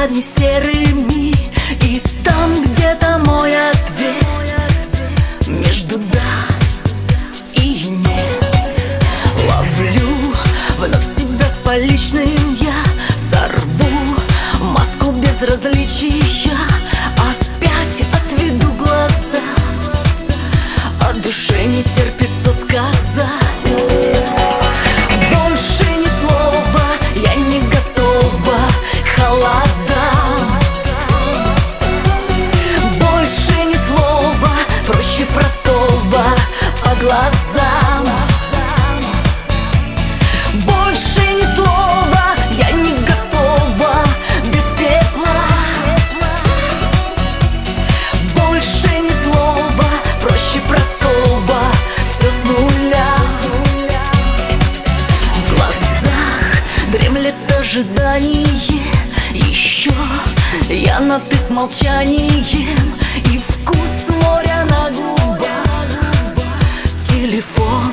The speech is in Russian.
взглядами серыми, и там где-то мой ответ между да и нет. Ловлю вновь себя с поличным я, сорву маску безразличия, опять отведу глаза, а душе не терпится сказать. Больше ни слова, я не готова к холодам. Больше ни слова, проще простого по глазам. Больше ни слова, я не готова без тепла. Больше ни слова, проще простого, все с нуля. В глазах дремлет ожидание, еще я на «ты» с молчанием, и вкус моря на губах. Телефон